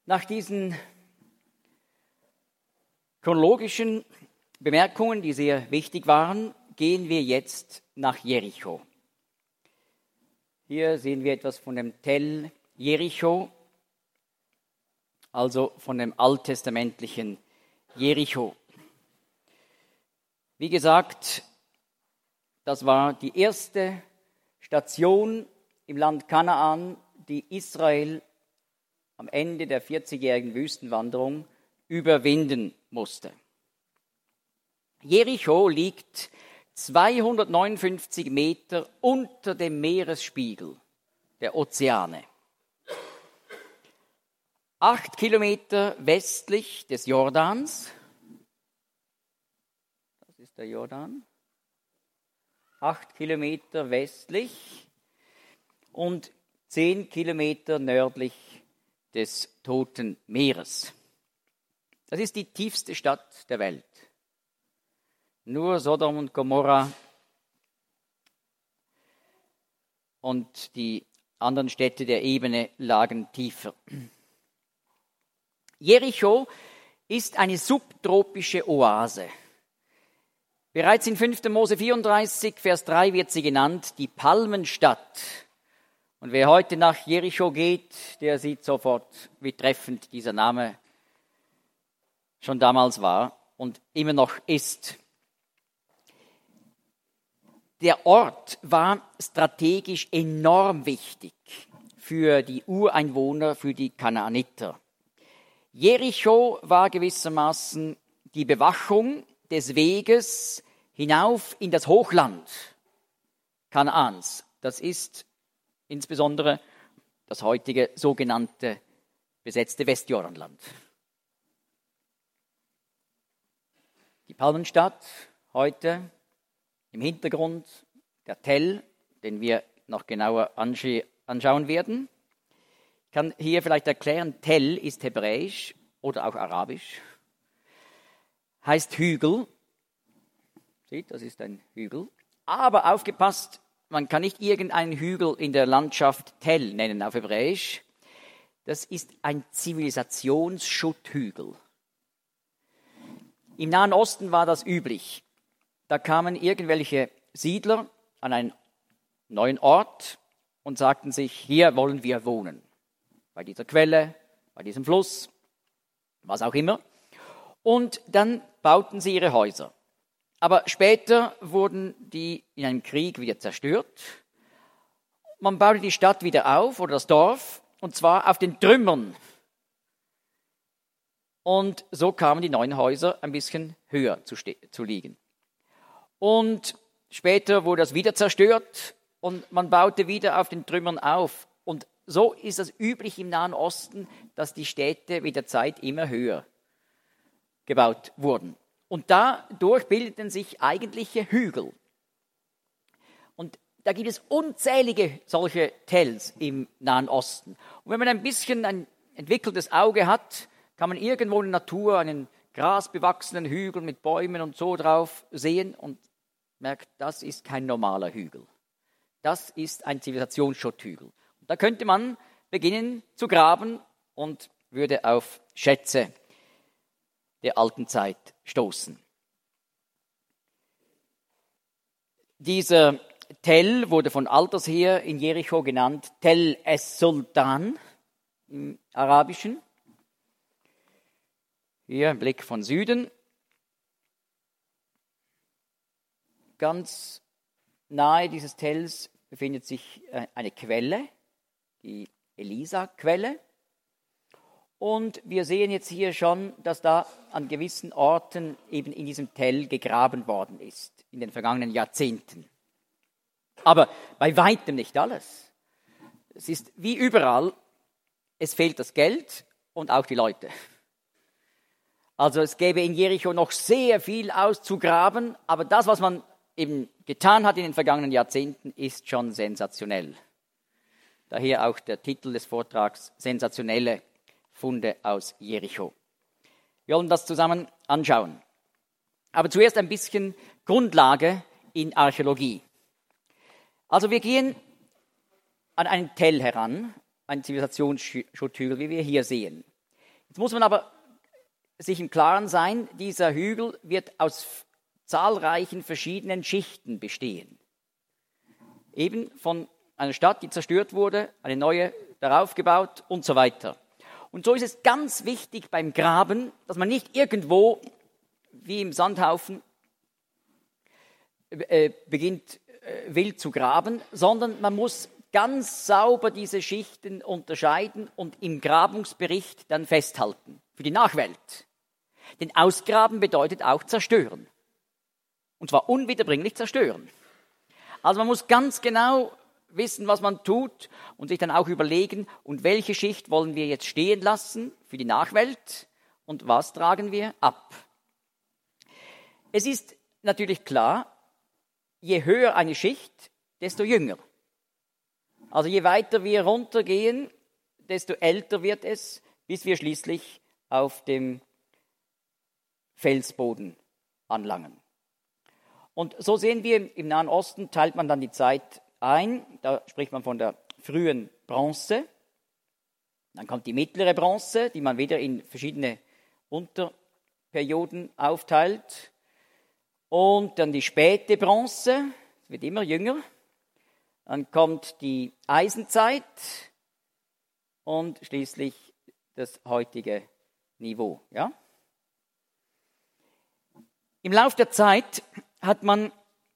Nach diesen chronologischen Bemerkungen, die sehr wichtig waren, gehen wir jetzt nach Jericho. Hier sehen wir etwas von dem Tell Jericho, also von dem alttestamentlichen Jericho. Wie gesagt, das war die erste Station im Land Kanaan, die Israel am Ende der 40-jährigen Wüstenwanderung überwinden musste. Jericho liegt 259 Meter unter dem Meeresspiegel der Ozeane. 8 Kilometer westlich des Jordans. Das ist der Jordan. 8 Kilometer westlich und 10 Kilometer nördlich des Toten Meeres. Das ist die tiefste Stadt der Welt. Nur Sodom und Gomorra und die anderen Städte der Ebene lagen tiefer. Jericho ist eine subtropische Oase. Bereits in 5. Mose 34, Vers 3 wird sie genannt, die Palmenstadt. Und wer heute nach Jericho geht, der sieht sofort, wie treffend dieser Name schon damals war und immer noch ist. Der Ort war strategisch enorm wichtig für die Ureinwohner, für die Kanaaniter. Jericho war gewissermaßen die Bewachung des Weges hinauf in das Hochland Kanaans. Das ist insbesondere das heutige sogenannte besetzte Westjordanland. Die Palmenstadt heute im Hintergrund, der Tell, den wir noch genauer anschauen werden. Ich kann hier vielleicht erklären, Tell ist hebräisch oder auch arabisch, heißt Hügel. Seht, das ist ein Hügel. Aber aufgepasst, man kann nicht irgendeinen Hügel in der Landschaft Tell nennen auf Hebräisch. Das ist ein Zivilisationsschutthügel. Im Nahen Osten war das üblich. Da kamen irgendwelche Siedler an einen neuen Ort und sagten sich, hier wollen wir wohnen. Bei dieser Quelle, bei diesem Fluss, was auch immer. Und dann bauten sie ihre Häuser. Aber später wurden die in einem Krieg wieder zerstört. Man baute die Stadt wieder auf oder das Dorf, und zwar auf den Trümmern. Und so kamen die neuen Häuser ein bisschen höher zu liegen. Und später wurde das wieder zerstört und man baute wieder auf den Trümmern auf. Und so ist es üblich im Nahen Osten, dass die Städte mit der Zeit immer höher gebaut wurden. Und dadurch bildeten sich eigentliche Hügel. Und da gibt es unzählige solche Tells im Nahen Osten. Und wenn man ein bisschen ein entwickeltes Auge hat, kann man irgendwo in der Natur einen grasbewachsenen Hügel mit Bäumen und so drauf sehen und merkt, das ist kein normaler Hügel. Das ist ein Zivilisationsschutthügel. Und da könnte man beginnen zu graben und würde auf Schätze der alten Zeit stoßen. Dieser Tell wurde von alters her in Jericho genannt Tell es-Sultan im Arabischen. Hier ein Blick von Süden. Ganz nahe dieses Tells befindet sich eine Quelle, die Elisa-Quelle. Und wir sehen jetzt hier schon, dass da an gewissen Orten eben in diesem Tell gegraben worden ist, in den vergangenen Jahrzehnten. Aber bei weitem nicht alles. Es ist wie überall, es fehlt das Geld und auch die Leute. Also es gäbe in Jericho noch sehr viel auszugraben, aber das, was man eben getan hat in den vergangenen Jahrzehnten, ist schon sensationell. Daher auch der Titel des Vortrags, Sensationelle Funde aus Jericho. Wir wollen das zusammen anschauen. Aber zuerst ein bisschen Grundlage in Archäologie. Also wir gehen an einen Tell heran, einen Zivilisationsschutthügel, wie wir hier sehen. Jetzt muss man aber sich im Klaren sein, dieser Hügel wird aus zahlreichen verschiedenen Schichten bestehen. Eben von einer Stadt, die zerstört wurde, eine neue darauf gebaut und so weiter. Und so ist es ganz wichtig beim Graben, dass man nicht irgendwo wie im Sandhaufen beginnt wild zu graben, sondern man muss ganz sauber diese Schichten unterscheiden und im Grabungsbericht dann festhalten für die Nachwelt. Denn Ausgraben bedeutet auch zerstören. Und zwar unwiederbringlich zerstören. Also man muss ganz genau wissen, was man tut und sich dann auch überlegen, und welche Schicht wollen wir jetzt stehen lassen für die Nachwelt und was tragen wir ab. Es ist natürlich klar, je höher eine Schicht, desto jünger. Also je weiter wir runtergehen, desto älter wird es, bis wir schließlich auf dem Felsboden anlangen. Und so sehen wir, im Nahen Osten teilt man dann die Zeit ein. Da spricht man von der frühen Bronze. Dann kommt die mittlere Bronze, die man wieder in verschiedene Unterperioden aufteilt. Und dann die späte Bronze, es wird immer jünger. Dann kommt die Eisenzeit und schließlich das heutige Niveau. Ja? Im Lauf der Zeit hat man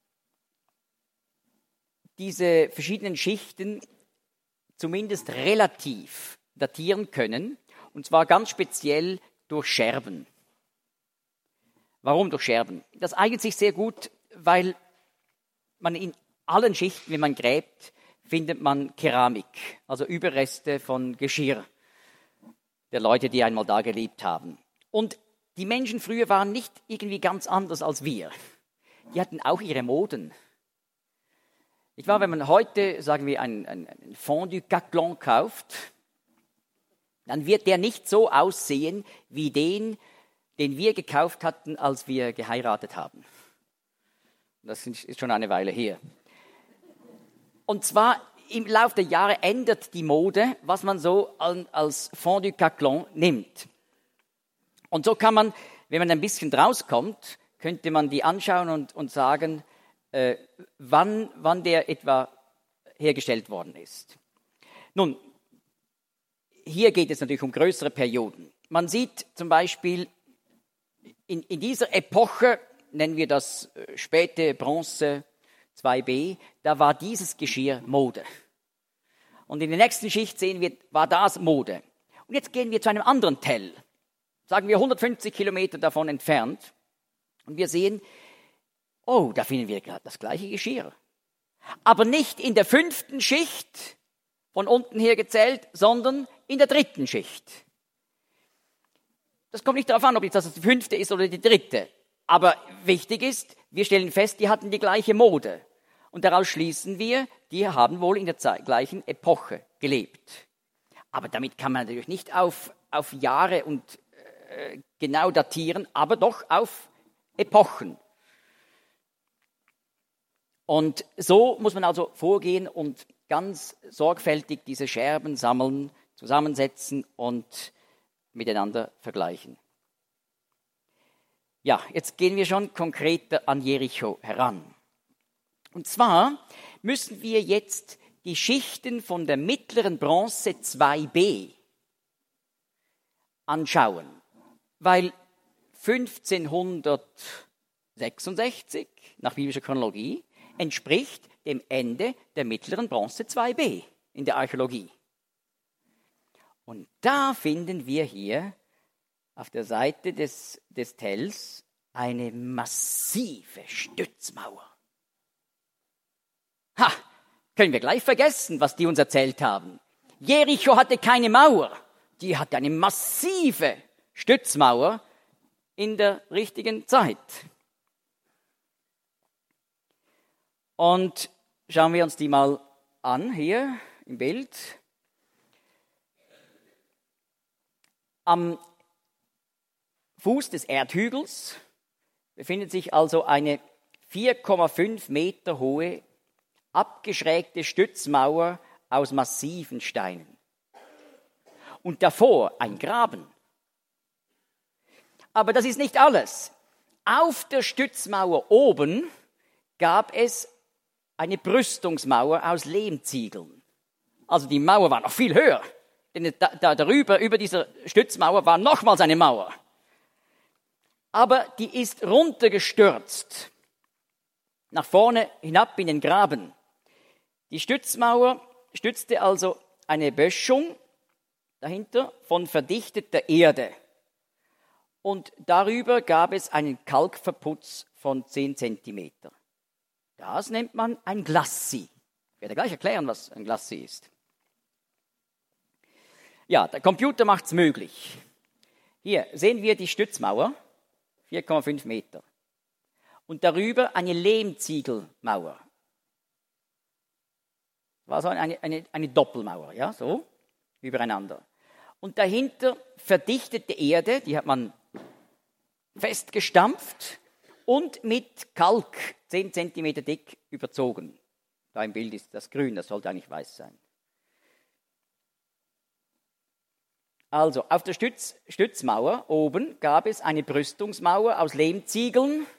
diese verschiedenen Schichten zumindest relativ datieren können, und zwar ganz speziell durch Scherben. Warum durch Scherben? Das eignet sich sehr gut, weil man in allen Schichten, wenn man gräbt, findet man Keramik, also Überreste von Geschirr der Leute, die einmal da gelebt haben. Und die Menschen früher waren nicht irgendwie ganz anders als wir. Die hatten auch ihre Moden. Ich war, wenn man heute, sagen wir, ein Fondue Caclon kauft, dann wird der nicht so aussehen wie den wir gekauft hatten, als wir geheiratet haben. Das ist schon eine Weile her. Und zwar im Laufe der Jahre ändert die Mode, was man so als Fondue Caclon nimmt. Und so kann man, wenn man ein bisschen rauskommt, könnte man die anschauen und sagen, wann der etwa hergestellt worden ist. Nun, hier geht es natürlich um größere Perioden. Man sieht zum Beispiel in dieser Epoche, nennen wir das späte Bronze 2b, da war dieses Geschirr Mode. Und in der nächsten Schicht sehen wir, war das Mode. Und jetzt gehen wir zu einem anderen Tell, sagen wir 150 Kilometer davon entfernt, und wir sehen, oh, da finden wir gerade das gleiche Geschirr. Aber nicht in der 5. Schicht, von unten her gezählt, sondern in der 3. Schicht. Das kommt nicht darauf an, ob jetzt das die 5. ist oder die 3. Aber wichtig ist, wir stellen fest, die hatten die gleiche Mode. Und daraus schließen wir, die haben wohl in der gleichen Epoche gelebt. Aber damit kann man natürlich nicht auf Jahre und genau datieren, aber doch auf Epochen. Und so muss man also vorgehen und ganz sorgfältig diese Scherben sammeln, zusammensetzen und miteinander vergleichen. Ja, jetzt gehen wir schon konkreter an Jericho heran. Und zwar müssen wir jetzt die Schichten von der mittleren Bronze 2b anschauen, weil 1566 nach biblischer Chronologie entspricht dem Ende der mittleren Bronze 2b in der Archäologie. Und da finden wir hier auf der Seite des Tells eine massive Stützmauer. Ha, können wir gleich vergessen, was die uns erzählt haben. Jericho hatte keine Mauer, die hatte eine massive Stützmauer in der richtigen Zeit. Und schauen wir uns die mal an, hier im Bild. Am Fuß des Erdhügels befindet sich also eine 4,5 Meter hohe, abgeschrägte Stützmauer aus massiven Steinen. Und davor ein Graben Aber das ist nicht alles. Auf der Stützmauer oben gab es eine Brüstungsmauer aus Lehmziegeln. Also die Mauer war noch viel höher. Denn darüber, über dieser Stützmauer, war nochmals eine Mauer. Aber die ist runtergestürzt. Nach vorne hinab in den Graben. Die Stützmauer stützte also eine Böschung dahinter von verdichteter Erde. Und darüber gab es einen Kalkverputz von 10 Zentimeter. Das nennt man ein Glacis. Ich werde gleich erklären, was ein Glacis ist. Ja, der Computer macht es möglich. Hier sehen wir die Stützmauer, 4,5 Meter. Und darüber eine Lehmziegelmauer. War so eine Doppelmauer, ja, so, übereinander. Und dahinter verdichtete Erde, die hat man festgestampft und mit Kalk 10 Zentimeter dick überzogen. Da im Bild ist das grün, das sollte eigentlich weiß sein. Also, auf der Stützmauer oben gab es eine Brüstungsmauer aus Lehmziegeln.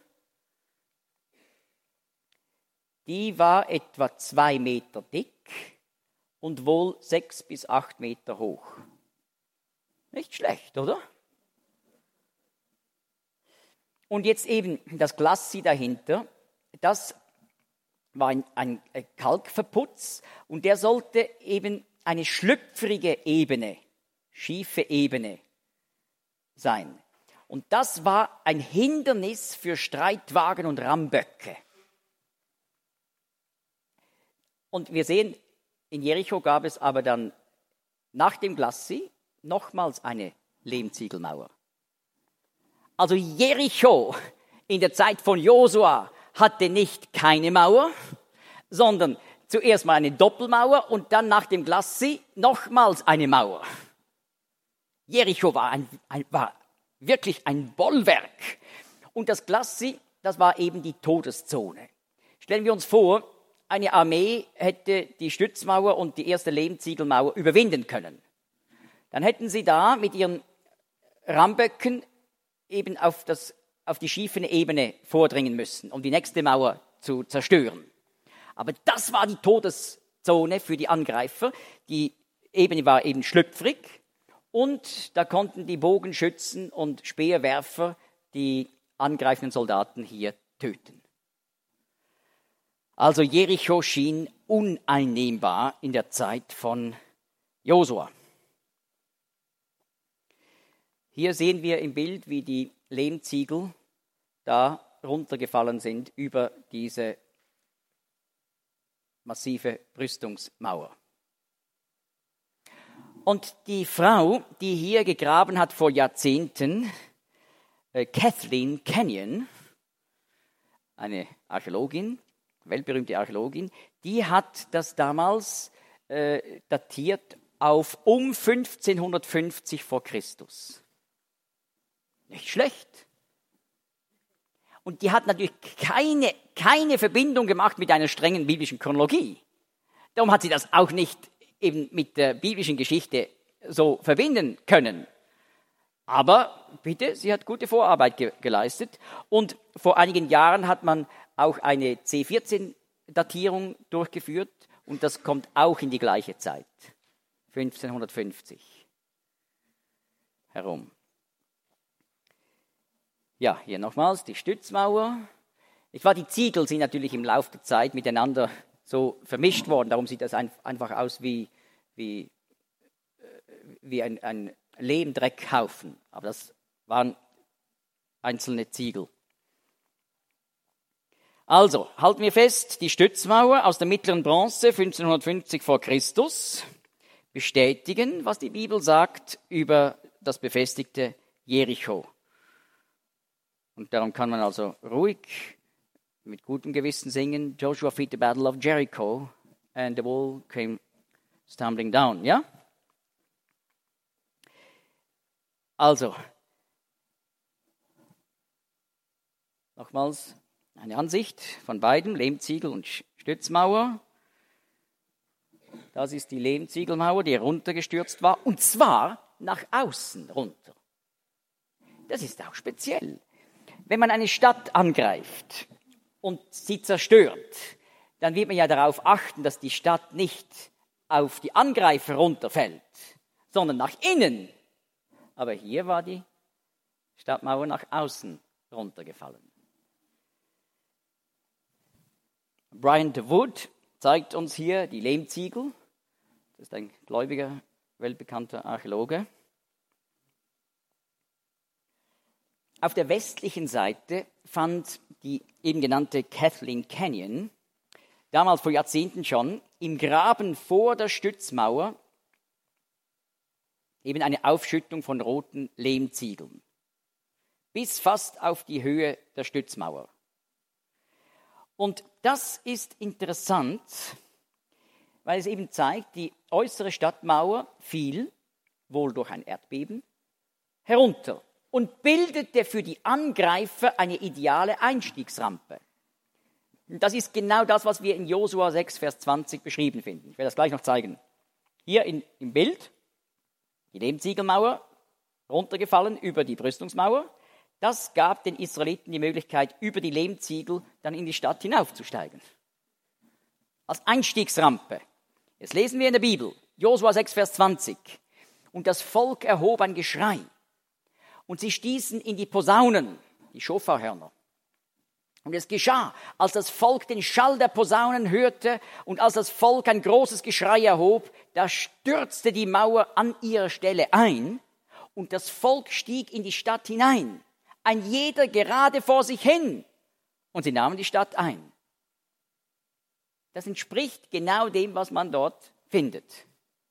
Die war etwa 2 Meter dick und wohl 6 bis 8 Meter hoch. Nicht schlecht, oder? Und jetzt eben das Glacis dahinter, das war ein Kalkverputz und der sollte eben eine schlüpfrige Ebene, schiefe Ebene sein. Und das war ein Hindernis für Streitwagen und Ramböcke. Und wir sehen, in Jericho gab es aber dann nach dem Glacis nochmals eine Lehmziegelmauer. Also Jericho in der Zeit von Josua hatte nicht keine Mauer, sondern zuerst mal eine Doppelmauer und dann nach dem Glacis nochmals eine Mauer. Jericho war wirklich ein Bollwerk. Und das Glacis, das war eben die Todeszone. Stellen wir uns vor, eine Armee hätte die Stützmauer und die erste Lehmziegelmauer überwinden können. Dann hätten sie da mit ihren Ramböcken eben auf die schiefe Ebene vordringen müssen, um die nächste Mauer zu zerstören. Aber das war die Todeszone für die Angreifer. Die Ebene war eben schlüpfrig und da konnten die Bogenschützen und Speerwerfer die angreifenden Soldaten hier töten. Also Jericho schien uneinnehmbar in der Zeit von Josua. Hier sehen wir im Bild, wie die Lehmziegel da runtergefallen sind über diese massive Brüstungsmauer. Und die Frau, die hier gegraben hat vor Jahrzehnten, Kathleen Kenyon, eine Archäologin, weltberühmte Archäologin, die hat das damals datiert auf um 1550 vor Christus. Nicht schlecht. Und die hat natürlich keine Verbindung gemacht mit einer strengen biblischen Chronologie. Darum hat sie das auch nicht eben mit der biblischen Geschichte so verbinden können. Aber bitte, sie hat gute Vorarbeit geleistet. Und vor einigen Jahren hat man auch eine C14-Datierung durchgeführt und das kommt auch in die gleiche Zeit, 1550 herum. Ja, hier nochmals die Stützmauer. Die Ziegel sind natürlich im Laufe der Zeit miteinander so vermischt worden, darum sieht das einfach aus wie ein Lehmdreckhaufen, aber das waren einzelne Ziegel. Also, halten wir fest, die Stützmauer aus der mittleren Bronze 1550 vor Christus bestätigen, was die Bibel sagt über das befestigte Jericho. Und darum kann man also ruhig mit gutem Gewissen singen, Joshua fought the battle of Jericho and the wall came stumbling down, ja? Also, nochmals eine Ansicht von beiden, Lehmziegel und Stützmauer. Das ist die Lehmziegelmauer, die heruntergestürzt war, und zwar nach außen runter. das ist auch speziell. Wenn man eine Stadt angreift und sie zerstört, dann wird man ja darauf achten, dass die Stadt nicht auf die Angreifer runterfällt, sondern nach innen. Aber hier war die Stadtmauer nach außen runtergefallen. Brian de Wood zeigt uns hier die Lehmziegel. Das ist ein gläubiger, weltbekannter Archäologe. Auf der westlichen Seite fand die eben genannte Kathleen Canyon, damals vor Jahrzehnten schon, im Graben vor der Stützmauer eben eine Aufschüttung von roten Lehmziegeln. Bis fast auf die Höhe der Stützmauer. Und das ist interessant, weil es eben zeigt, die äußere Stadtmauer fiel, wohl durch ein Erdbeben, herunter und bildete für die Angreifer eine ideale Einstiegsrampe. Und das ist genau das, was wir in Josua 6, Vers 20 beschrieben finden. Ich werde das gleich noch zeigen. Hier im Bild, die Lehmziegelmauer, runtergefallen über die Brüstungsmauer. Das gab den Israeliten die Möglichkeit, über die Lehmziegel dann in die Stadt hinaufzusteigen. Als Einstiegsrampe. Jetzt lesen wir in der Bibel, Josua 6, Vers 20. Und das Volk erhob ein Geschrei. Und sie stießen in die Posaunen, die Schofarhörner. Und es geschah, als das Volk den Schall der Posaunen hörte und als das Volk ein großes Geschrei erhob, da stürzte die Mauer an ihrer Stelle ein und das Volk stieg in die Stadt hinein, ein jeder gerade vor sich hin, und sie nahmen die Stadt ein. Das entspricht genau dem, was man dort findet.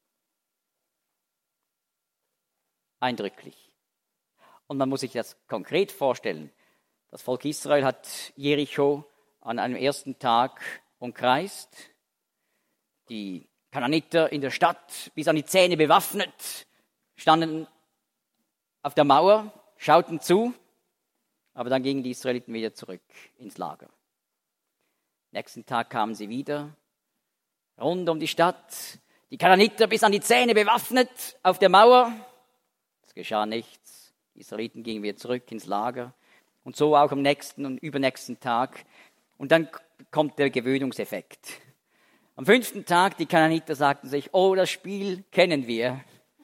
Eindrücklich. Und man muss sich das konkret vorstellen. Das Volk Israel hat Jericho an einem ersten Tag umkreist. Die Kanaaniter in der Stadt bis an die Zähne bewaffnet, standen auf der Mauer, schauten zu, aber dann gingen die Israeliten wieder zurück ins Lager. Nächsten Tag kamen sie wieder, rund um die Stadt, die Kanaaniter bis an die Zähne bewaffnet auf der Mauer. Es geschah nichts. Die Israeliten gingen wieder zurück ins Lager. Und so auch am nächsten und übernächsten Tag. Und dann kommt der Gewöhnungseffekt. Am 5. Tag, die Kanaaniter sagten sich, oh, das Spiel kennen wir.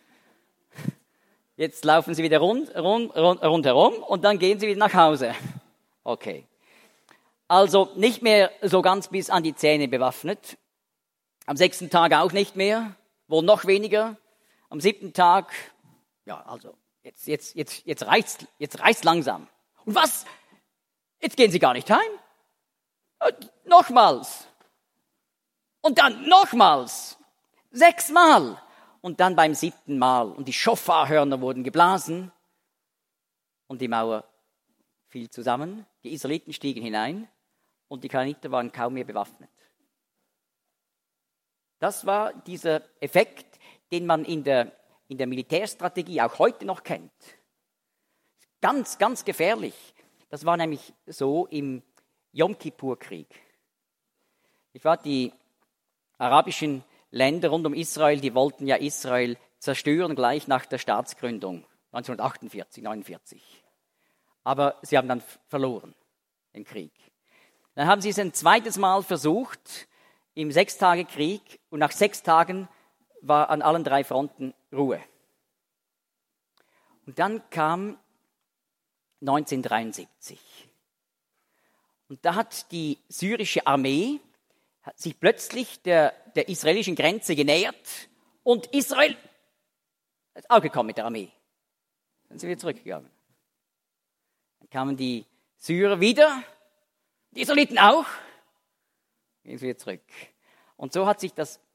Jetzt laufen sie wieder rundherum und dann gehen sie wieder nach Hause. Okay. Also nicht mehr so ganz bis an die Zähne bewaffnet. Am 6. Tag auch nicht mehr, wohl noch weniger. Am 7. Tag, ja, also jetzt reicht's langsam. Und was? Jetzt gehen sie gar nicht heim? Nochmals. Und dann nochmals. 6 Mal. Und dann beim 7. Mal. Und die Schofarhörner wurden geblasen. Und die Mauer fiel zusammen. Die Israeliten stiegen hinein. Und die Kanaaniter waren kaum mehr bewaffnet. Das war dieser Effekt, den man in der Militärstrategie auch heute noch kennt. Ganz, ganz gefährlich. Das war nämlich so im Jom-Kippur-Krieg. Die arabischen Länder rund um Israel, die wollten ja Israel zerstören gleich nach der Staatsgründung 1948, 49. Aber sie haben dann verloren, den Krieg. Dann haben sie es ein zweites Mal versucht im 6-Tage-Krieg und nach 6 Tagen war an allen 3 Fronten Ruhe. Und dann kam 1973. Und da hat die syrische Armee sich plötzlich der israelischen Grenze genähert und Israel ist auch gekommen mit der Armee. Dann sind wir zurückgegangen. Dann kamen die Syrer wieder, die Israeliten auch, gehen sie wieder zurück. Und so hat sich das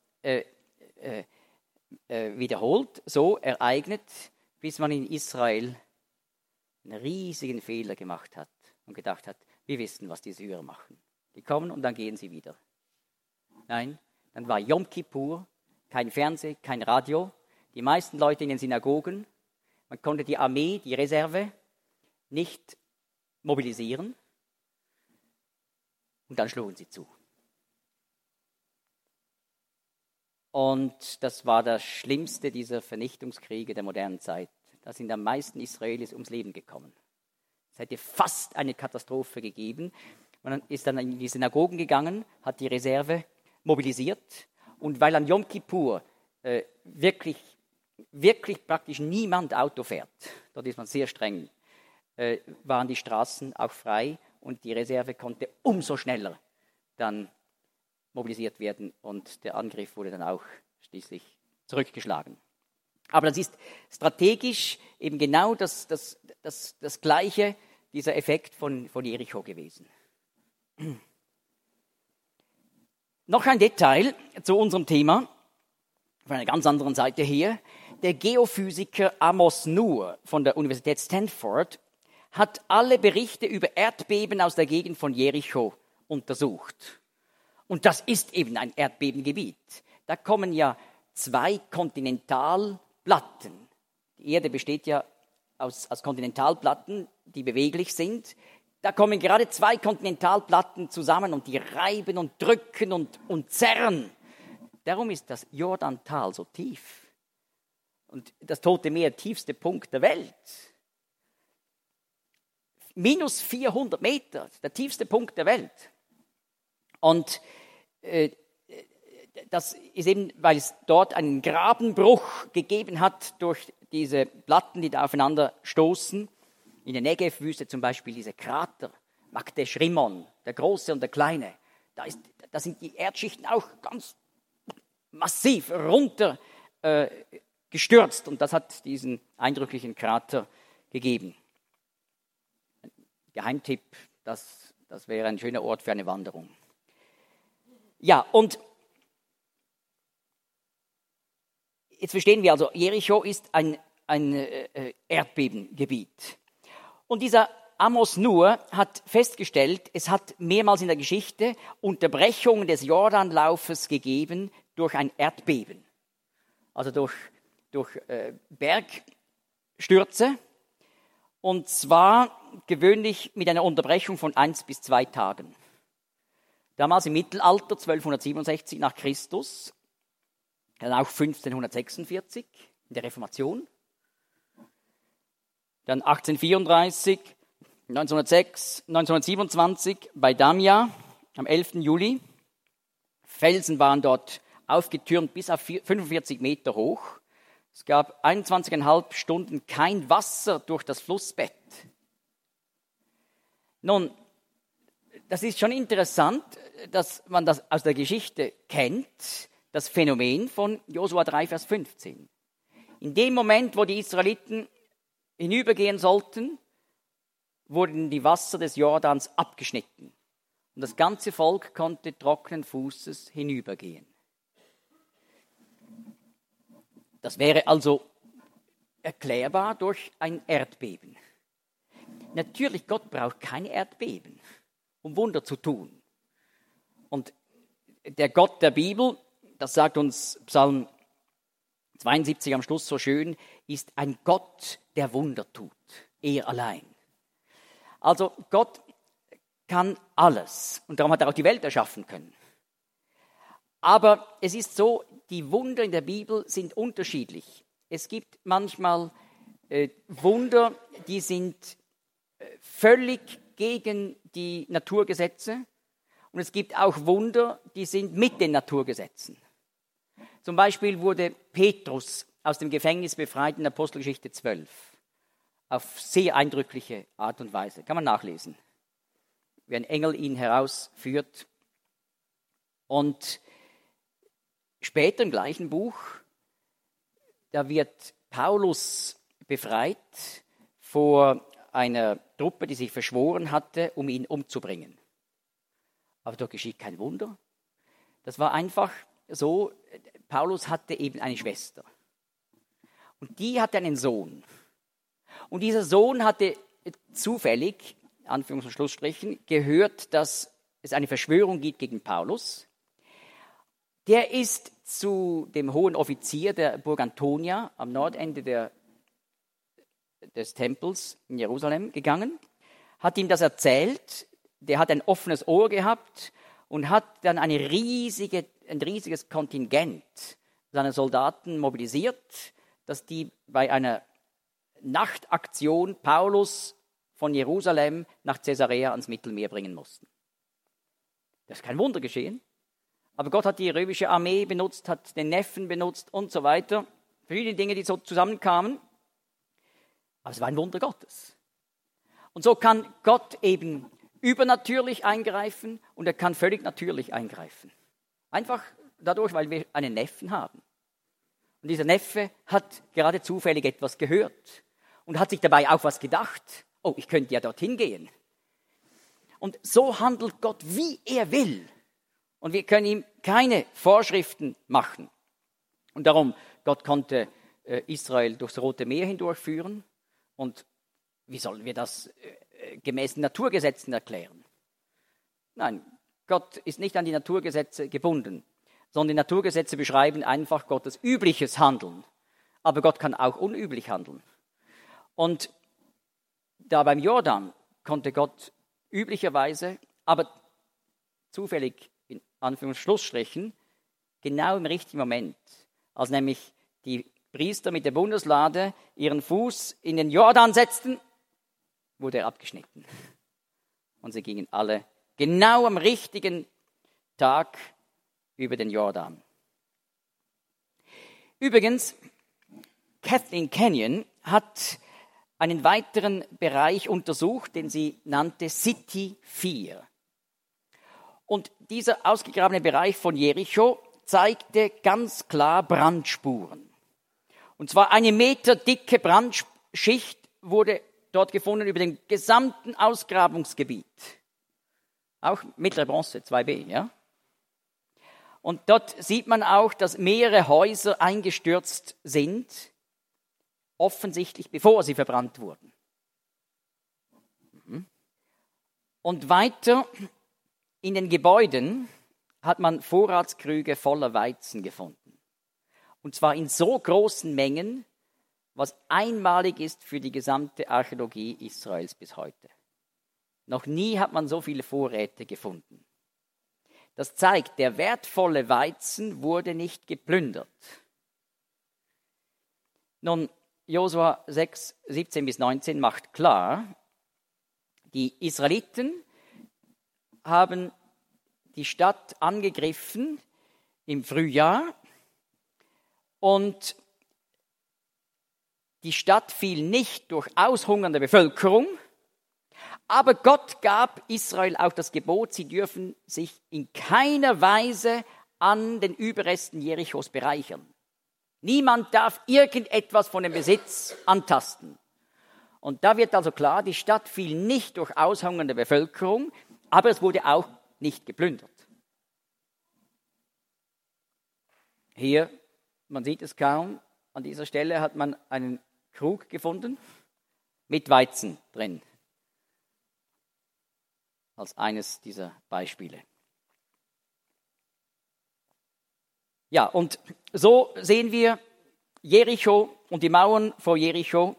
wiederholt, so ereignet, bis man in Israel einen riesigen Fehler gemacht hat und gedacht hat, wir wissen, was die Syrer machen. Die kommen und dann gehen sie wieder. Nein, dann war Yom Kippur, kein Fernsehen, kein Radio, die meisten Leute in den Synagogen. Man konnte die Armee, die Reserve, nicht mobilisieren. Und dann schlugen sie zu. Und das war das Schlimmste dieser Vernichtungskriege der modernen Zeit. da sind am meisten Israelis ums Leben gekommen. Es hätte fast eine Katastrophe gegeben. Man ist dann in die Synagogen gegangen, hat die Reserve mobilisiert. Und weil an Yom Kippur wirklich praktisch niemand Auto fährt, dort ist man sehr streng, waren die Straßen auch frei und die Reserve konnte umso schneller dann mobilisiert werden und der Angriff wurde dann auch schließlich zurückgeschlagen. Aber das ist strategisch eben genau das Gleiche, dieser Effekt von Jericho gewesen. Noch ein Detail zu unserem Thema, von einer ganz anderen Seite her. Der Geophysiker Amos Noor von der Universität Stanford hat alle Berichte über Erdbeben aus der Gegend von Jericho untersucht. Und das ist eben ein Erdbebengebiet. Da kommen ja 2 Kontinentalplatten. Die Erde besteht ja aus Kontinentalplatten, die beweglich sind. Da kommen gerade 2 Kontinentalplatten zusammen und die reiben und drücken und zerren. Darum ist das Jordantal so tief. Und das Tote Meer, tiefste Punkt der Welt. Minus 400 Meter, der tiefste Punkt der Welt. Und das ist eben, weil es dort einen Grabenbruch gegeben hat durch diese Platten, die da aufeinander stoßen. In der Negev-Wüste zum Beispiel diese Krater, Makdesh Rimon, der große und der kleine. Da sind die Erdschichten auch ganz massiv runter gestürzt und das hat diesen eindrücklichen Krater gegeben. Geheimtipp, das wäre ein schöner Ort für eine Wanderung. Ja, und jetzt verstehen wir also, Jericho ist ein Erdbebengebiet. Und dieser Amos Noor hat festgestellt, es hat mehrmals in der Geschichte Unterbrechungen des Jordanlaufes gegeben durch ein Erdbeben. Also durch Bergstürze. Und zwar gewöhnlich mit einer Unterbrechung von 1 bis 2 Tagen. Damals im Mittelalter, 1267 nach Christus, dann auch 1546 in der Reformation, dann 1834, 1906, 1927 bei Damia am 11. Juli. Felsen waren dort aufgetürmt bis auf 45 Meter hoch. Es gab 21,5 Stunden kein Wasser durch das Flussbett. Nun, das ist schon interessant, dass man das aus der Geschichte kennt, das Phänomen von Josua 3, Vers 15. In dem Moment, wo die Israeliten hinübergehen sollten, wurden die Wasser des Jordans abgeschnitten. Und das ganze Volk konnte trockenen Fußes hinübergehen. Das wäre also erklärbar durch ein Erdbeben. Natürlich, Gott braucht keine Erdbeben, um Wunder zu tun. Und der Gott der Bibel, das sagt uns Psalm 72 am Schluss so schön, ist ein Gott, der Wunder tut. Er allein. Also Gott kann alles. Und darum hat er auch die Welt erschaffen können. Aber es ist so, die Wunder in der Bibel sind unterschiedlich. Es gibt manchmal Wunder, die sind völlig gegen die Naturgesetze. Und es gibt auch Wunder, die sind mit den Naturgesetzen. Zum Beispiel wurde Petrus aus dem Gefängnis befreit in Apostelgeschichte 12. Auf sehr eindrückliche Art und Weise. Kann man nachlesen. Wie ein Engel ihn herausführt. Und später im gleichen Buch, da wird Paulus befreit vor einer Truppe, die sich verschworen hatte, um ihn umzubringen. Aber dort geschieht kein Wunder. Das war einfach so, Paulus hatte eben eine Schwester. Und die hatte einen Sohn. Und dieser Sohn hatte zufällig, Anführungs- und Schlussstrichen, gehört, dass es eine Verschwörung gibt gegen Paulus. Der ist zu dem hohen Offizier der Burg Antonia am Nordende des Tempels in Jerusalem gegangen, hat ihm das erzählt. Der hat ein offenes Ohr gehabt und hat dann ein riesiges Kontingent seiner Soldaten mobilisiert, dass die bei einer Nachtaktion Paulus von Jerusalem nach Caesarea ans Mittelmeer bringen mussten. Das ist kein Wunder geschehen. Aber Gott hat die römische Armee benutzt, hat den Neffen benutzt und so weiter. Verschiedene Dinge, die so zusammenkamen. Aber es war ein Wunder Gottes. Und so kann Gott eben übernatürlich eingreifen und er kann völlig natürlich eingreifen. Einfach dadurch, weil wir einen Neffen haben. Und dieser Neffe hat gerade zufällig etwas gehört und hat sich dabei auch was gedacht. Oh, ich könnte ja dorthin gehen. Und so handelt Gott, wie er will. Und wir können ihm keine Vorschriften machen. Und darum, Gott konnte Israel durchs Rote Meer hindurchführen. Und wie sollen wir das gemäß den Naturgesetzen erklären? Nein, Gott ist nicht an die Naturgesetze gebunden, sondern die Naturgesetze beschreiben einfach Gottes übliches Handeln. Aber Gott kann auch unüblich handeln. Und da beim Jordan konnte Gott üblicherweise, aber zufällig in Anführungsschlussstrichen, genau im richtigen Moment, als nämlich die Priester mit der Bundeslade ihren Fuß in den Jordan setzten, wurde er abgeschnitten. Und sie gingen alle genau am richtigen Tag über den Jordan. Übrigens, Kathleen Kenyon hat einen weiteren Bereich untersucht, den sie nannte City 4. Und dieser ausgegrabene Bereich von Jericho zeigte ganz klar Brandspuren. Und zwar eine meterdicke Brandschicht wurde dort gefunden über dem gesamten Ausgrabungsgebiet. Auch mittlere Bronze, 2b, ja. Und dort sieht man auch, dass mehrere Häuser eingestürzt sind, offensichtlich bevor sie verbrannt wurden. Und weiter in den Gebäuden hat man Vorratskrüge voller Weizen gefunden. Und zwar in so großen Mengen, was einmalig ist für die gesamte Archäologie Israels bis heute. Noch nie hat man so viele Vorräte gefunden. Das zeigt, der wertvolle Weizen wurde nicht geplündert. Nun, Josua 6, 17 bis 19 macht klar, die Israeliten haben die Stadt angegriffen im Frühjahr und die Stadt fiel nicht durch Aushungern der Bevölkerung, aber Gott gab Israel auch das Gebot, sie dürfen sich in keiner Weise an den Überresten Jerichos bereichern. Niemand darf irgendetwas von dem Besitz antasten. Und da wird also klar, die Stadt fiel nicht durch Aushungern der Bevölkerung, aber es wurde auch nicht geplündert. Hier, man sieht es kaum, an dieser Stelle hat man einen Krug gefunden mit Weizen drin. Als eines dieser Beispiele. Ja, und so sehen wir Jericho und die Mauern vor Jericho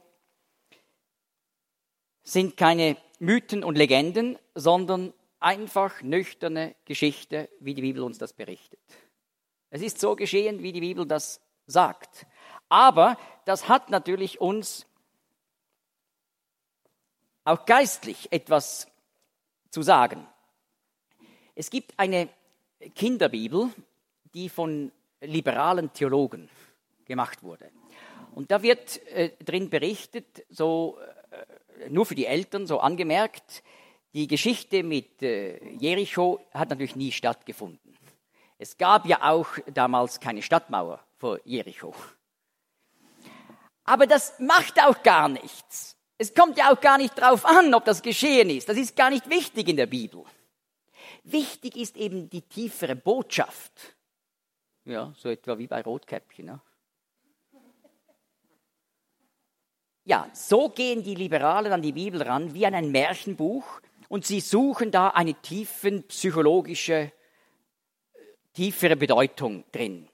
sind keine Mythen und Legenden, sondern einfach nüchterne Geschichte, wie die Bibel uns das berichtet. Es ist so geschehen, wie die Bibel das sagt. Aber das hat natürlich uns auch geistlich etwas zu sagen. Es gibt eine Kinderbibel, die von liberalen Theologen gemacht wurde. Und da wird drin berichtet, so nur für die Eltern, so angemerkt, die Geschichte mit Jericho hat natürlich nie stattgefunden. Es gab ja auch damals keine Stadtmauer vor Jericho. Aber das macht auch gar nichts. Es kommt ja auch gar nicht drauf an, ob das geschehen ist. Das ist gar nicht wichtig in der Bibel. Wichtig ist eben die tiefere Botschaft. Ja, so etwa wie bei Rotkäppchen. Ne? Ja, so gehen die Liberalen an die Bibel ran wie an ein Märchenbuch und sie suchen da eine tiefere Bedeutung drin.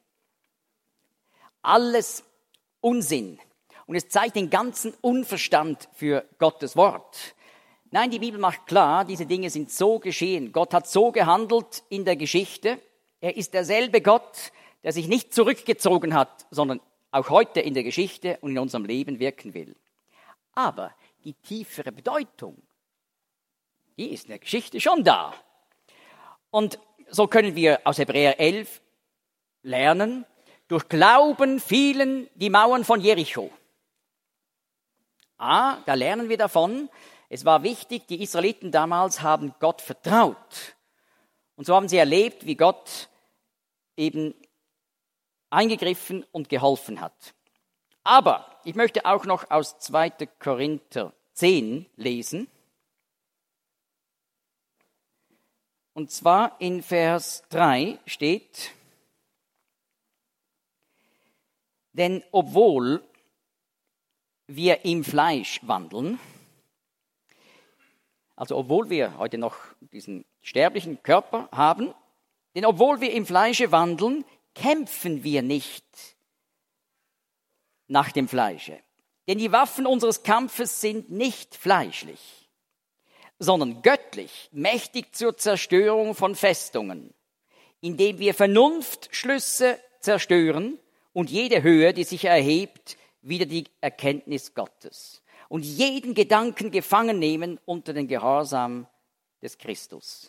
Alles Unsinn. Und es zeigt den ganzen Unverstand für Gottes Wort. Nein, die Bibel macht klar, diese Dinge sind so geschehen. Gott hat so gehandelt in der Geschichte. Er ist derselbe Gott, der sich nicht zurückgezogen hat, sondern auch heute in der Geschichte und in unserem Leben wirken will. Aber die tiefere Bedeutung, die ist in der Geschichte schon da. Und so können wir aus Hebräer 11 lernen, durch Glauben fielen die Mauern von Jericho. Da lernen wir davon, es war wichtig, die Israeliten damals haben Gott vertraut. Und so haben sie erlebt, wie Gott eben eingegriffen und geholfen hat. Aber ich möchte auch noch aus 2. Korinther 10 lesen. Und zwar in Vers 3 steht: Denn obwohl wir im Fleisch wandeln, also obwohl wir heute noch diesen sterblichen Körper haben, denn obwohl wir im Fleische wandeln, kämpfen wir nicht nach dem Fleische. Denn die Waffen unseres Kampfes sind nicht fleischlich, sondern göttlich, mächtig zur Zerstörung von Festungen, indem wir Vernunftschlüsse zerstören und jede Höhe, die sich erhebt, wider die Erkenntnis Gottes. Und jeden Gedanken gefangen nehmen unter den Gehorsam des Christus.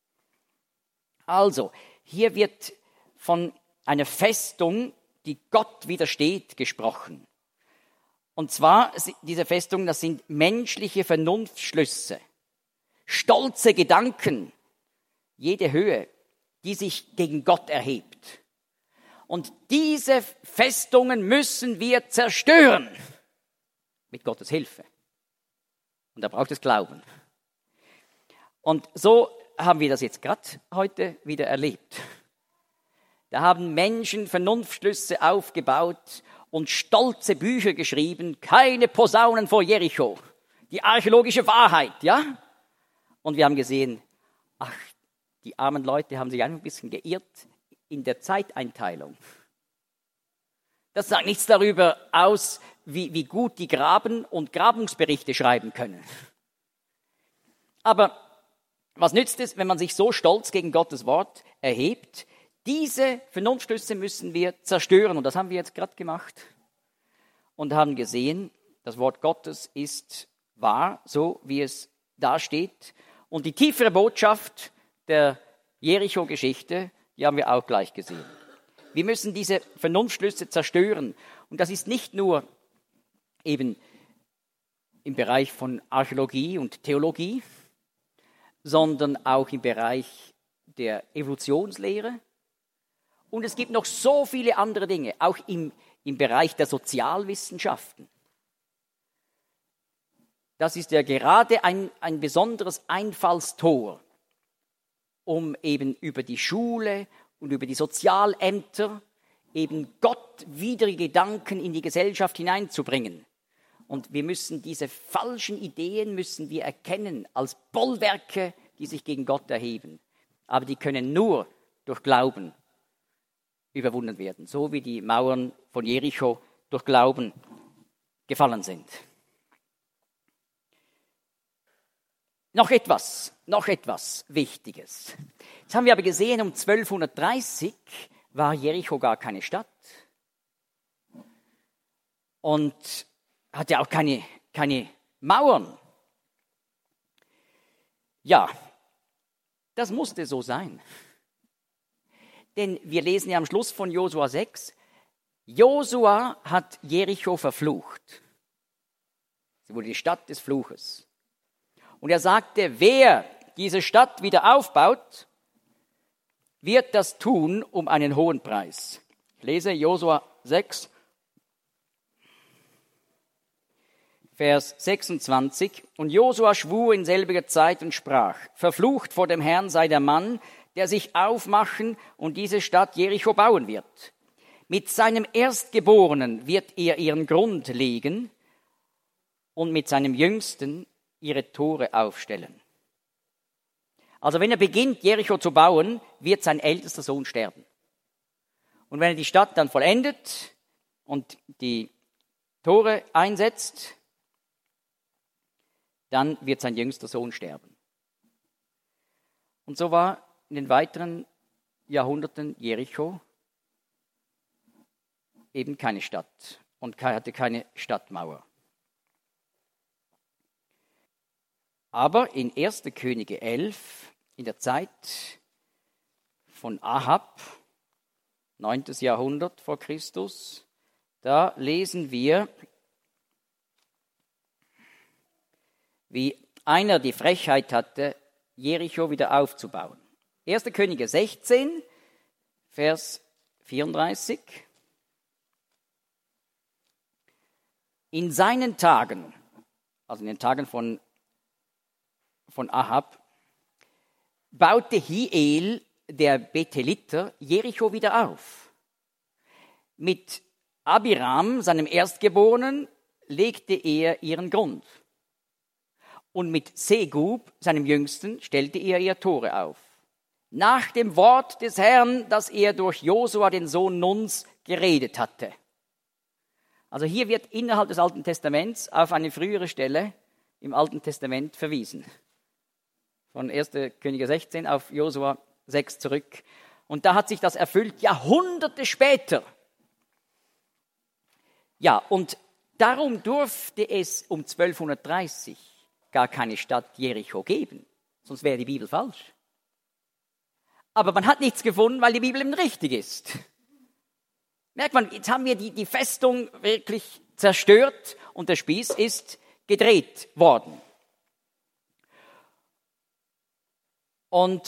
Also, hier wird von einer Festung, die Gott widersteht, gesprochen. Und zwar, diese Festung, das sind menschliche Vernunftschlüsse, stolze Gedanken, jede Höhe, die sich gegen Gott erhebt. Und diese Festungen müssen wir zerstören. Mit Gottes Hilfe. Und da braucht es Glauben. Und so haben wir das jetzt gerade heute wieder erlebt. Da haben Menschen Vernunftschlüsse aufgebaut und stolze Bücher geschrieben, keine Posaunen vor Jericho, die archäologische Wahrheit, ja? Und wir haben gesehen, die armen Leute haben sich einfach ein bisschen geirrt in der Zeiteinteilung. Das sagt nichts darüber aus, wie gut die graben und Grabungsberichte schreiben können. Aber was nützt es, wenn man sich so stolz gegen Gottes Wort erhebt? Diese Vernunftschlüsse müssen wir zerstören. Und das haben wir jetzt gerade gemacht. Und haben gesehen, das Wort Gottes ist wahr, so wie es da steht. Und die tiefere Botschaft der Jericho-Geschichte, die haben wir auch gleich gesehen. Wir müssen diese Vernunftschlüsse zerstören. Und das ist nicht nur eben im Bereich von Archäologie und Theologie, sondern auch im Bereich der Evolutionslehre. Und es gibt noch so viele andere Dinge, auch im Bereich der Sozialwissenschaften. Das ist ja gerade ein besonderes Einfallstor, um eben über die Schule und über die Sozialämter eben gottwidrige Gedanken in die Gesellschaft hineinzubringen. Und wir müssen diese falschen Ideen müssen wir erkennen als Bollwerke, die sich gegen Gott erheben. Aber die können nur durch Glauben überwunden werden, so wie die Mauern von Jericho durch Glauben gefallen sind. Noch etwas Wichtiges. Jetzt haben wir aber gesehen, um 1230 war Jericho gar keine Stadt und hatte auch keine Mauern. Ja, das musste so sein. Denn wir lesen ja am Schluss von Josua 6, Josua hat Jericho verflucht. Sie wurde die Stadt des Fluches. Und er sagte, wer diese Stadt wieder aufbaut, wird das tun um einen hohen Preis. Ich lese Josua 6, Vers 26. Und Josua schwur in selbiger Zeit und sprach, verflucht vor dem Herrn sei der Mann, der sich aufmachen und diese Stadt Jericho bauen wird. Mit seinem Erstgeborenen wird er ihren Grund legen und mit seinem Jüngsten ihre Tore aufstellen. Also wenn er beginnt, Jericho zu bauen, wird sein ältester Sohn sterben. Und wenn er die Stadt dann vollendet und die Tore einsetzt, dann wird sein jüngster Sohn sterben. Und so war in den weiteren Jahrhunderten Jericho eben keine Stadt und hatte keine Stadtmauer. Aber in 1. Könige 11, in der Zeit von Ahab, 9. Jahrhundert vor Christus, da lesen wir, wie einer die Frechheit hatte, Jericho wieder aufzubauen. 1. Könige 16, Vers 34. In seinen Tagen, also in den Tagen von Ahab, baute Hiel, der Betheliter, Jericho wieder auf. Mit Abiram, seinem Erstgeborenen, legte er ihren Grund. Und mit Segub, seinem Jüngsten, stellte er ihr Tore auf. Nach dem Wort des Herrn, das er durch Josua, den Sohn Nuns, geredet hatte. Also hier wird innerhalb des Alten Testaments auf eine frühere Stelle im Alten Testament verwiesen. Von 1. Könige 16 auf Josua 6 zurück. Und da hat sich das erfüllt, Jahrhunderte später. Ja, und darum durfte es um 1230 gar keine Stadt Jericho geben. Sonst wäre die Bibel falsch. Aber man hat nichts gefunden, weil die Bibel eben richtig ist. Merkt man, jetzt haben wir die Festung wirklich zerstört und der Spieß ist gedreht worden. Und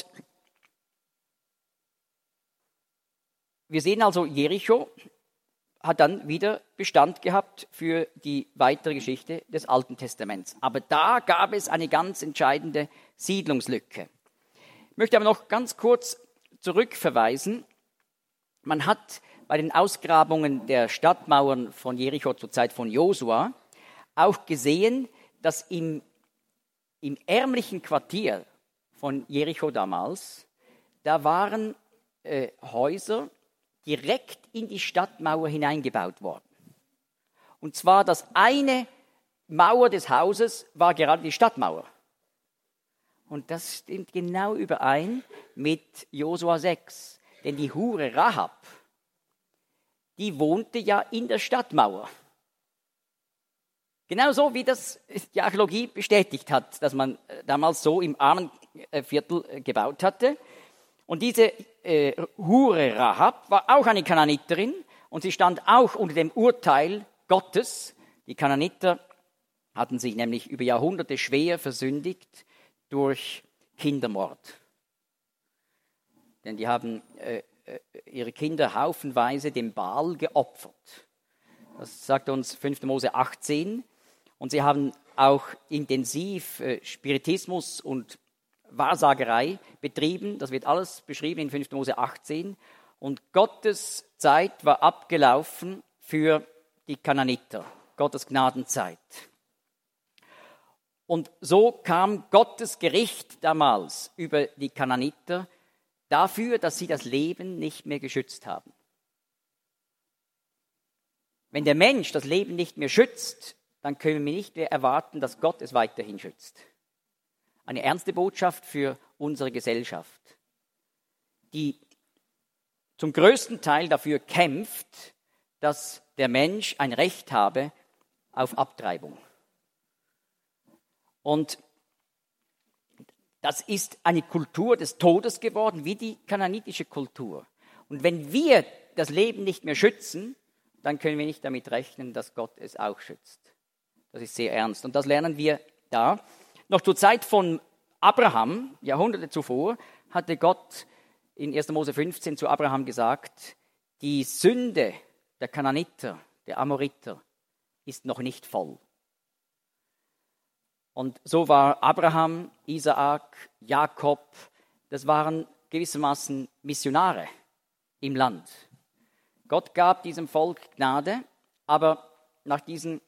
wir sehen also, Jericho hat dann wieder Bestand gehabt für die weitere Geschichte des Alten Testaments. Aber da gab es eine ganz entscheidende Siedlungslücke. Ich möchte aber noch ganz kurz zurückverweisen. Man hat bei den Ausgrabungen der Stadtmauern von Jericho zur Zeit von Josua auch gesehen, dass im ärmlichen Quartier von Jericho damals, da waren Häuser direkt in die Stadtmauer hineingebaut worden. Und zwar das eine Mauer des Hauses war gerade die Stadtmauer. Und das stimmt genau überein mit Josua 6. Denn die Hure Rahab, die wohnte ja in der Stadtmauer. Genauso wie das die Archäologie bestätigt hat, dass man damals so im armen Viertel gebaut hatte. Und diese Hure Rahab war auch eine Kananiterin und sie stand auch unter dem Urteil Gottes. Die Kananiter hatten sich nämlich über Jahrhunderte schwer versündigt durch Kindermord. Denn die haben ihre Kinder haufenweise dem Baal geopfert. Das sagt uns 5. Mose 18. Und sie haben auch intensiv Spiritismus und Wahrsagerei betrieben. Das wird alles beschrieben in 5. Mose 18. Und Gottes Zeit war abgelaufen für die Kananiter. Gottes Gnadenzeit. Und so kam Gottes Gericht damals über die Kananiter dafür, dass sie das Leben nicht mehr geschützt haben. Wenn der Mensch das Leben nicht mehr schützt, dann können wir nicht mehr erwarten, dass Gott es weiterhin schützt. Eine ernste Botschaft für unsere Gesellschaft, die zum größten Teil dafür kämpft, dass der Mensch ein Recht habe auf Abtreibung. Und das ist eine Kultur des Todes geworden, wie die kananitische Kultur. Und wenn wir das Leben nicht mehr schützen, dann können wir nicht damit rechnen, dass Gott es auch schützt. Das ist sehr ernst. Und das lernen wir da. Noch zur Zeit von Abraham, Jahrhunderte zuvor, hatte Gott in 1. Mose 15 zu Abraham gesagt, die Sünde der Kananiter, der Amoriter, ist noch nicht voll. Und so war Abraham, Isaak, Jakob, das waren gewissermaßen Missionare im Land. Gott gab diesem Volk Gnade, aber nach diesen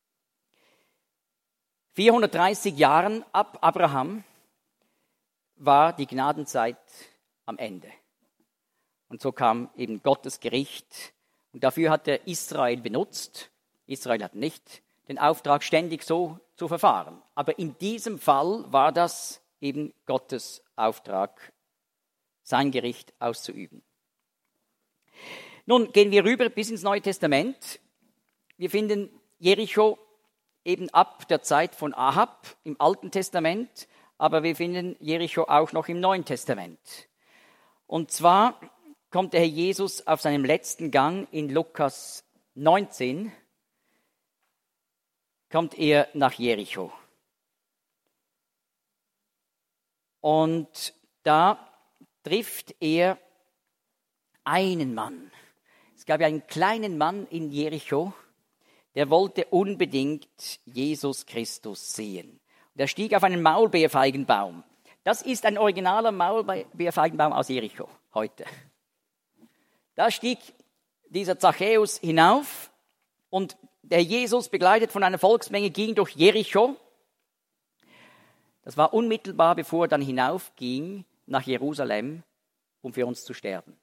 430 Jahren ab Abraham war die Gnadenzeit am Ende. Und so kam eben Gottes Gericht. Und dafür hat er Israel benutzt. Israel hat nicht den Auftrag, ständig so zu verfahren. Aber in diesem Fall war das eben Gottes Auftrag, sein Gericht auszuüben. Nun gehen wir rüber bis ins Neue Testament. Wir finden Jericho eben ab der Zeit von Ahab im Alten Testament, aber wir finden Jericho auch noch im Neuen Testament. Und zwar kommt der Herr Jesus auf seinem letzten Gang in Lukas 19, kommt er nach Jericho. Und da trifft er einen Mann. Es gab ja einen kleinen Mann in Jericho, der wollte unbedingt Jesus Christus sehen. Und er stieg auf einen Maulbeerfeigenbaum. Das ist ein originaler Maulbeerfeigenbaum aus Jericho heute. Da stieg dieser Zachäus hinauf und der Jesus, begleitet von einer Volksmenge, ging durch Jericho. Das war unmittelbar, bevor er dann hinaufging nach Jerusalem, um für uns zu sterben.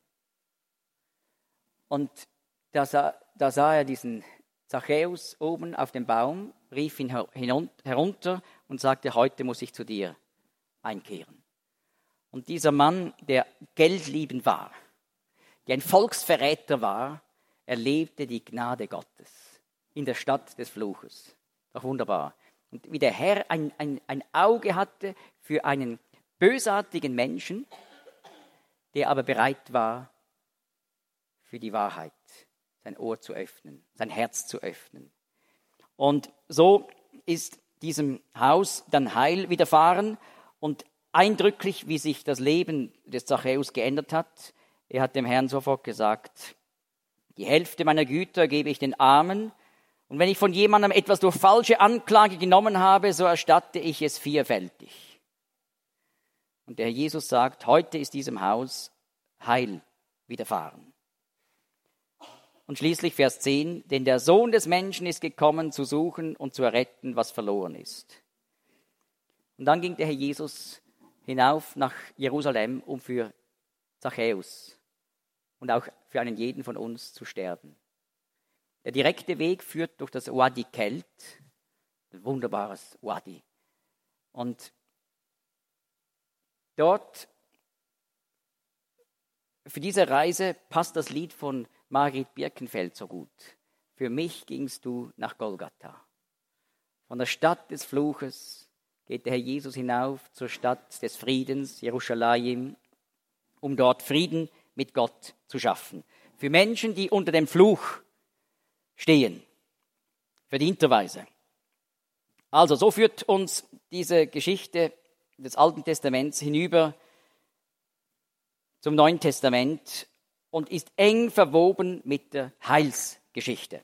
Und da sah er diesen Zachäus oben auf dem Baum, rief ihn herunter und sagte, heute muss ich zu dir einkehren. Und dieser Mann, der geldliebend war, der ein Volksverräter war, erlebte die Gnade Gottes in der Stadt des Fluches. Doch wunderbar. Und wie der Herr ein Auge hatte für einen bösartigen Menschen, der aber bereit war, für die Wahrheit sein Ohr zu öffnen, sein Herz zu öffnen. Und so ist diesem Haus dann Heil widerfahren und eindrücklich, wie sich das Leben des Zachäus geändert hat. Er hat dem Herrn sofort gesagt, die Hälfte meiner Güter gebe ich den Armen und wenn ich von jemandem etwas durch falsche Anklage genommen habe, so erstatte ich es vierfältig. Und der Herr Jesus sagt, heute ist diesem Haus Heil widerfahren. Und schließlich Vers 10, denn der Sohn des Menschen ist gekommen, zu suchen und zu erretten, was verloren ist. Und dann ging der Herr Jesus hinauf nach Jerusalem, um für Zachäus und auch für einen jeden von uns zu sterben. Der direkte Weg führt durch das Wadi Kelt, ein wunderbares Wadi. Und dort, für diese Reise passt das Lied von Margrit Birkenfeld so gut. Für mich gingst du nach Golgatha. Von der Stadt des Fluches geht der Herr Jesus hinauf zur Stadt des Friedens, Jerusalem, um dort Frieden mit Gott zu schaffen. Für Menschen, die unter dem Fluch stehen, verdienterweise. Also, so führt uns diese Geschichte des Alten Testaments hinüber zum Neuen Testament und ist eng verwoben mit der Heilsgeschichte.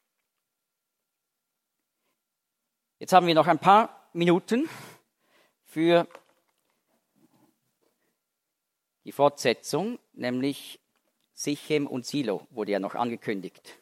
Jetzt haben wir noch ein paar Minuten für die Fortsetzung, nämlich Sichem und Silo, wurde ja noch angekündigt.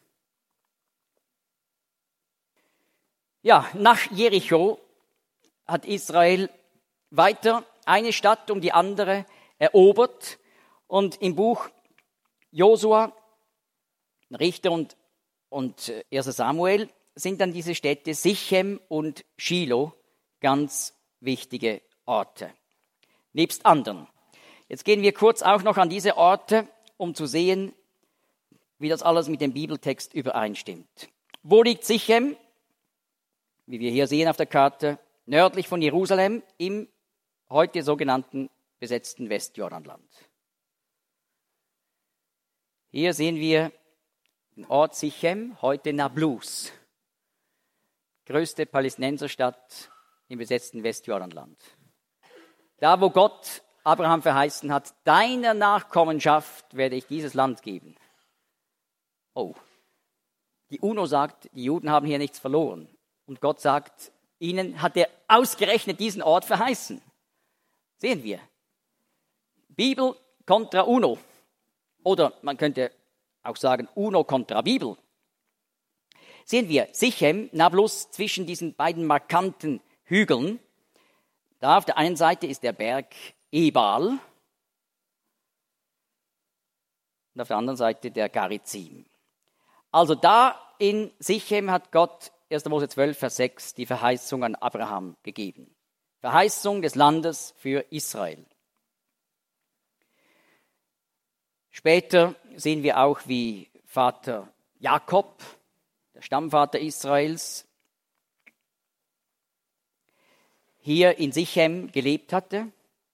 Ja, nach Jericho hat Israel weiter eine Stadt um die andere erobert und im Buch Josua, Richter und 1. Samuel sind dann diese Städte Sichem und Schilo ganz wichtige Orte, nebst anderen. Jetzt gehen wir kurz auch noch an diese Orte, um zu sehen, wie das alles mit dem Bibeltext übereinstimmt. Wo liegt Sichem? Wie wir hier sehen auf der Karte, nördlich von Jerusalem im heute sogenannten besetzten Westjordanland. Hier sehen wir den Ort Sichem, heute Nablus, größte Palästinenserstadt im besetzten Westjordanland. Da, wo Gott Abraham verheißen hat, deiner Nachkommenschaft werde ich dieses Land geben. Oh, die UNO sagt, die Juden haben hier nichts verloren. Und Gott sagt, ihnen hat er ausgerechnet diesen Ort verheißen. Sehen wir. Bibel kontra UNO. Oder man könnte auch sagen, UNO kontra Bibel. Sehen wir, Sichem, Nablus, zwischen diesen beiden markanten Hügeln. Da auf der einen Seite ist der Berg Ebal und auf der anderen Seite der Garizim. Also da in Sichem hat Gott 1. Mose 12, Vers 6 die Verheißung an Abraham gegeben. Verheißung des Landes für Israel. Später sehen wir auch, wie Vater Jakob, der Stammvater Israels, hier in Sichem gelebt hatte.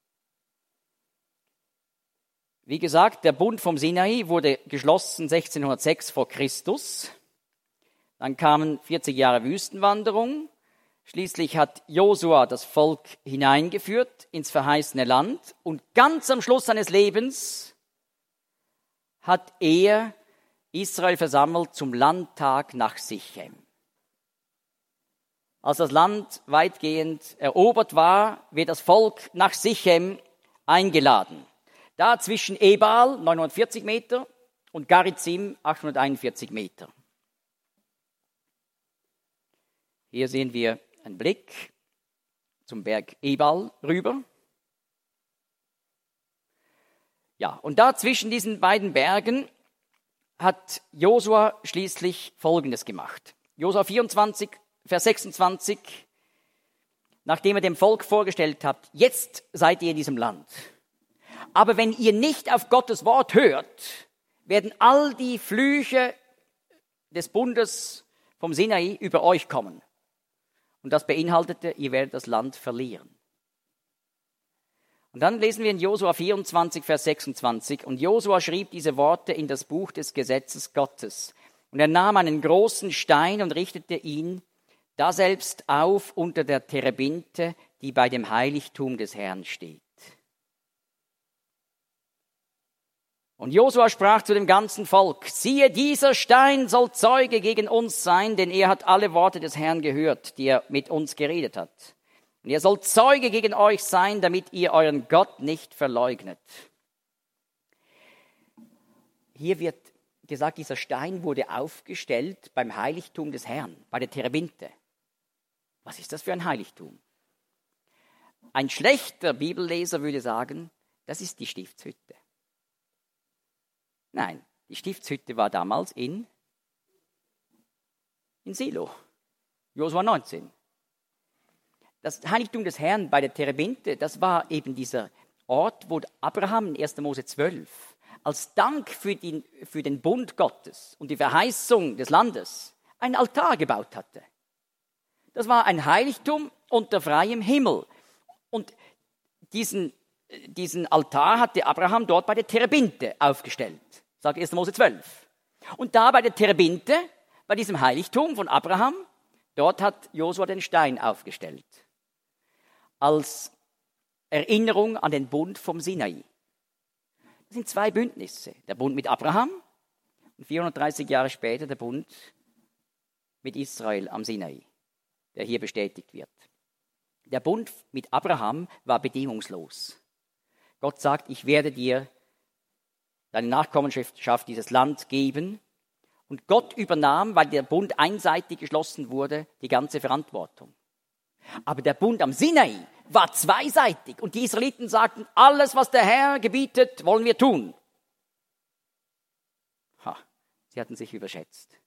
Wie gesagt, der Bund vom Sinai wurde geschlossen 1606 vor Christus. Dann kamen 40 Jahre Wüstenwanderung. Schließlich hat Josua das Volk hineingeführt ins verheißene Land. Und ganz am Schluss seines Lebens hat er Israel versammelt zum Landtag nach Sichem. Als das Land weitgehend erobert war, wird das Volk nach Sichem eingeladen. Da zwischen Ebal, 940 Meter, und Garizim, 841 Meter. Hier sehen wir einen Blick zum Berg Ebal rüber. Ja, und da zwischen diesen beiden Bergen hat Josua schließlich Folgendes gemacht. Josua 24, Vers 26, nachdem er dem Volk vorgestellt hat, jetzt seid ihr in diesem Land. Aber wenn ihr nicht auf Gottes Wort hört, werden all die Flüche des Bundes vom Sinai über euch kommen. Und das beinhaltete, ihr werdet das Land verlieren. Und dann lesen wir in Josua 24, Vers 26. Und Josua schrieb diese Worte in das Buch des Gesetzes Gottes. Und er nahm einen großen Stein und richtete ihn daselbst auf unter der Terebinte, die bei dem Heiligtum des Herrn steht. Und Josua sprach zu dem ganzen Volk, siehe, dieser Stein soll Zeuge gegen uns sein, denn er hat alle Worte des Herrn gehört, die er mit uns geredet hat. Und er soll Zeuge gegen euch sein, damit ihr euren Gott nicht verleugnet. Hier wird gesagt, dieser Stein wurde aufgestellt beim Heiligtum des Herrn, bei der Terebinte. Was ist das für ein Heiligtum? Ein schlechter Bibelleser würde sagen, das ist die Stiftshütte. Nein, die Stiftshütte war damals in Silo, Josua 19. Das Heiligtum des Herrn bei der Terebinte, das war eben dieser Ort, wo Abraham in 1. Mose 12 als Dank für den Bund Gottes und die Verheißung des Landes einen Altar gebaut hatte. Das war ein Heiligtum unter freiem Himmel. Und diesen Altar hatte Abraham dort bei der Terebinte aufgestellt. Sagt 1. Mose 12. Und da bei der Terebinte, bei diesem Heiligtum von Abraham, dort hat Josua den Stein aufgestellt. Als Erinnerung an den Bund vom Sinai. Das sind zwei Bündnisse. Der Bund mit Abraham und 430 Jahre später der Bund mit Israel am Sinai, der hier bestätigt wird. Der Bund mit Abraham war bedingungslos. Gott sagt, ich werde dir deine Nachkommenschaft dieses Land geben. Und Gott übernahm, weil der Bund einseitig geschlossen wurde, die ganze Verantwortung. Aber der Bund am Sinai war zweiseitig. Und die Israeliten sagten, alles, was der Herr gebietet, wollen wir tun. Sie hatten sich überschätzt.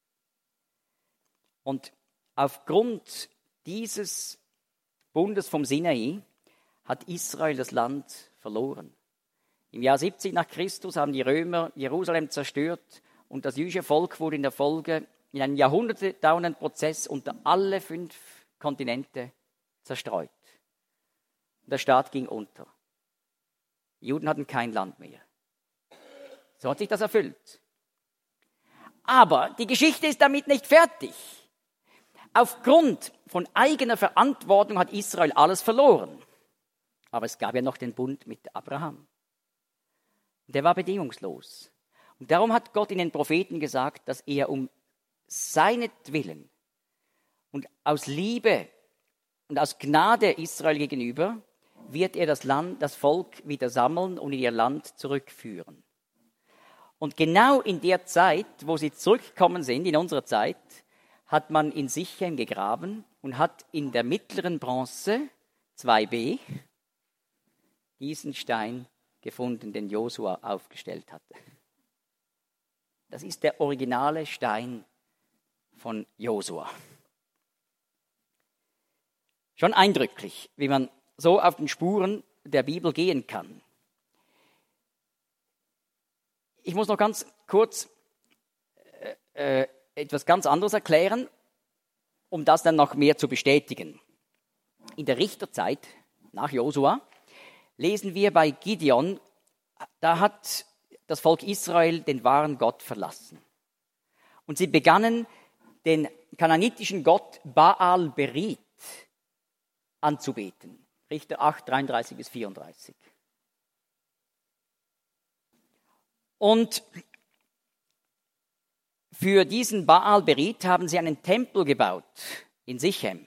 Und aufgrund dieses Bundes vom Sinai hat Israel das Land verloren. Im Jahr 70 nach Christus haben die Römer Jerusalem zerstört und das jüdische Volk wurde in der Folge in einem jahrhundertedauernden Prozess unter alle 5 Kontinente zerstreut. Und der Staat ging unter. Die Juden hatten kein Land mehr. So hat sich das erfüllt. Aber die Geschichte ist damit nicht fertig. Aufgrund von eigener Verantwortung hat Israel alles verloren. Aber es gab ja noch den Bund mit Abraham. Der war bedingungslos. Und darum hat Gott in den Propheten gesagt, dass er um seinetwillen und aus Liebe und aus Gnade Israel gegenüber wird er das Volk wieder sammeln und in ihr Land zurückführen. Und genau in der Zeit, wo sie zurückgekommen sind, in unserer Zeit, hat man in Sichem gegraben und hat in der mittleren Bronze 2b diesen Stein gefunden, den Josua aufgestellt hatte. Das ist der originale Stein von Josua. Schon eindrücklich, wie man so auf den Spuren der Bibel gehen kann. Ich muss noch ganz kurz etwas ganz anderes erklären, um das dann noch mehr zu bestätigen. in der Richterzeit, nach Josua, lesen wir bei Gideon, da hat das Volk Israel den wahren Gott verlassen. Und sie begannen, den kanaanitischen Gott Baal Berit anzubeten. Richter 8, 33 bis 34. Und für diesen Baal Berit haben sie einen Tempel gebaut in Sichem.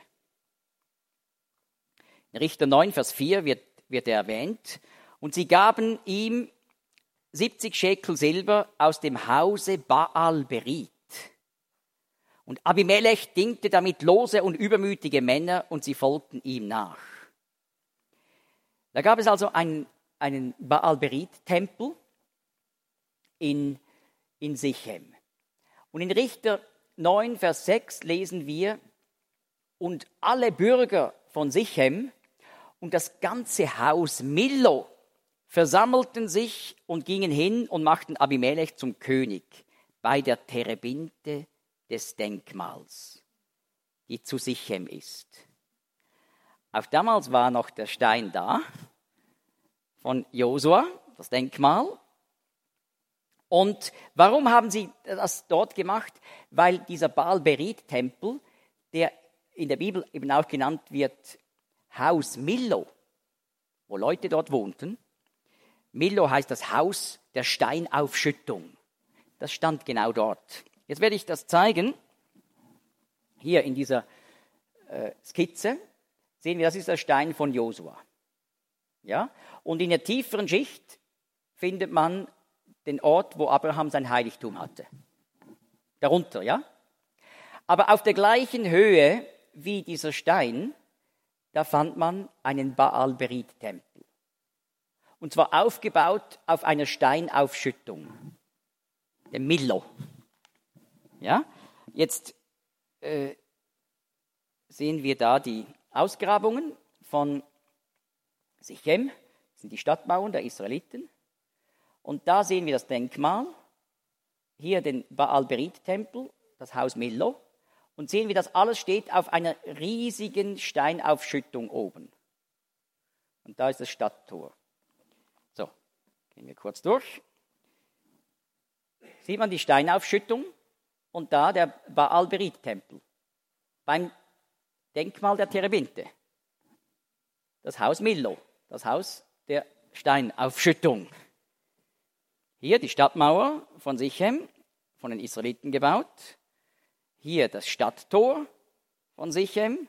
In Richter 9, Vers 4 wird er erwähnt. Und sie gaben ihm 70 Schekel Silber aus dem Hause Baal Berit. Und Abimelech dingte damit lose und übermütige Männer und sie folgten ihm nach. Da gab es also einen Baal Berit-Tempel in Sichem. Und in Richter 9, Vers 6 lesen wir, und alle Bürger von Sichem und das ganze Haus Millo versammelten sich und gingen hin und machten Abimelech zum König bei der Terebinte des Denkmals, die zu Sichem ist. Auch damals war noch der Stein da von Josua, das Denkmal. Und warum haben sie das dort gemacht? Weil dieser Baal-Berit-Tempel, der in der Bibel eben auch genannt wird Haus Millo, wo Leute dort wohnten. Millo heißt das Haus der Steinaufschüttung. Das stand genau dort. Jetzt werde ich das zeigen. Hier in dieser Skizze sehen wir, das ist der Stein von Josua. Ja? Und in der tieferen Schicht findet man den Ort, wo Abraham sein Heiligtum hatte. Darunter, ja? Aber auf der gleichen Höhe wie dieser Stein, da fand man einen Baal-Berit-Tempel. Und zwar aufgebaut auf einer Steinaufschüttung, dem Millo. Ja? Jetzt sehen wir da die Ausgrabungen von Sichem, das sind die Stadtmauern der Israeliten. Und da sehen wir das Denkmal, hier den Baal-Berit-Tempel, das Haus Millo. Und sehen wir, das alles steht auf einer riesigen Steinaufschüttung oben. Und da ist das Stadttor. So, gehen wir kurz durch. Sieht man die Steinaufschüttung und da der Baal-Berit-Tempel. Beim Denkmal der Terebinte. Das Haus Millo, das Haus der Steinaufschüttung. Hier die Stadtmauer von Sichem, von den Israeliten gebaut. Hier das Stadttor von Sichem.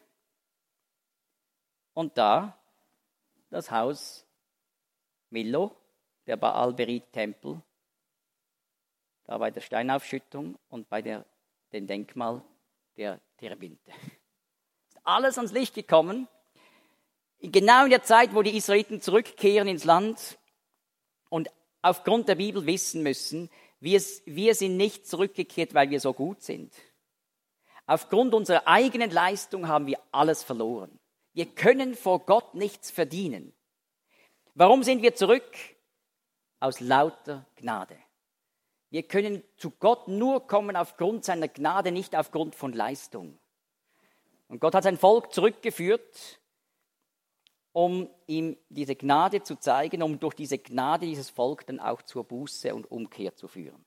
Und da das Haus Millo, der Baal-Berit-Tempel. Da bei der Steinaufschüttung und bei dem Denkmal der Terebinte. Ist alles ans Licht gekommen. Genau in der Zeit, wo die Israeliten zurückkehren ins Land und aufgrund der Bibel wissen müssen, wir sind nicht zurückgekehrt, weil wir so gut sind. Aufgrund unserer eigenen Leistung haben wir alles verloren. Wir können vor Gott nichts verdienen. Warum sind wir zurück? Aus lauter Gnade. Wir können zu Gott nur kommen aufgrund seiner Gnade, nicht aufgrund von Leistung. Und Gott hat sein Volk zurückgeführt, um ihm diese Gnade zu zeigen, um durch diese Gnade dieses Volk dann auch zur Buße und Umkehr zu führen.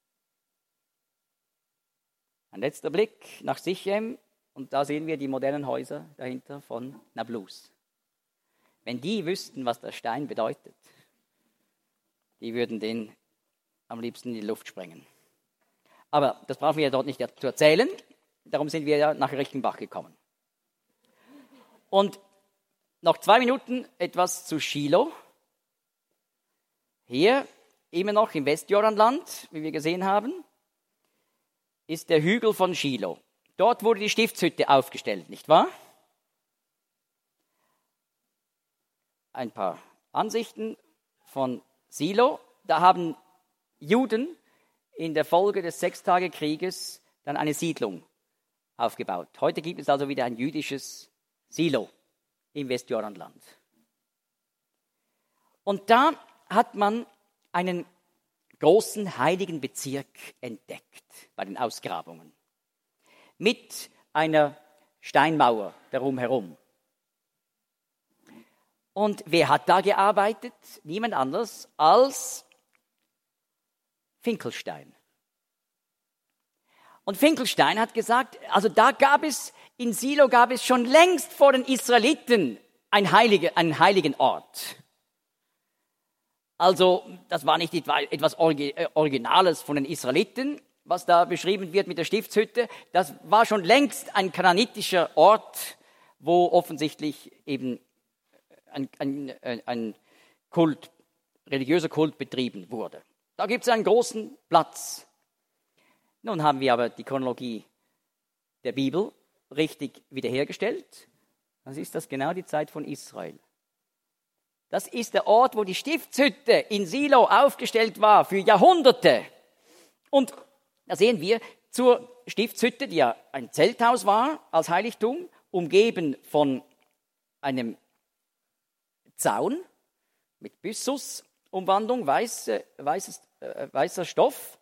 Ein letzter Blick nach Sichem und da sehen wir die modernen Häuser dahinter von Nablus. Wenn die wüssten, was der Stein bedeutet, die würden den am liebsten in die Luft sprengen. Aber das brauchen wir ja dort nicht zu erzählen, darum sind wir ja nach Reichenbach gekommen. Und noch 2 Minuten etwas zu Shiloh. Hier, immer noch im Westjordanland, wie wir gesehen haben, ist der Hügel von Shiloh. Dort wurde die Stiftshütte aufgestellt, nicht wahr? Ein paar Ansichten von Silo. Da haben Juden in der Folge des Sechstagekrieges dann eine Siedlung aufgebaut. Heute gibt es also wieder ein jüdisches Silo im Westjordanland. Und da hat man einen großen heiligen Bezirk entdeckt bei den Ausgrabungen. Mit einer Steinmauer darum herum. Und wer hat da gearbeitet? Niemand anders als Finkelstein. Und Finkelstein hat gesagt, also in Silo gab es schon längst vor den Israeliten einen heiligen Ort. Also das war nicht etwas Originales von den Israeliten, was da beschrieben wird mit der Stiftshütte. Das war schon längst ein kanaanitischer Ort, wo offensichtlich eben ein religiöser Kult betrieben wurde. Da gibt es einen großen Platz. Nun haben wir aber die Chronologie der Bibel richtig wiederhergestellt. Das ist das genau die Zeit von Israel. Das ist der Ort, wo die Stiftshütte in Silo aufgestellt war für Jahrhunderte. Und da sehen wir zur Stiftshütte, die ja ein Zelthaus war als Heiligtum, umgeben von einem Zaun mit Byssus-Umwandlung, weißer Stoff.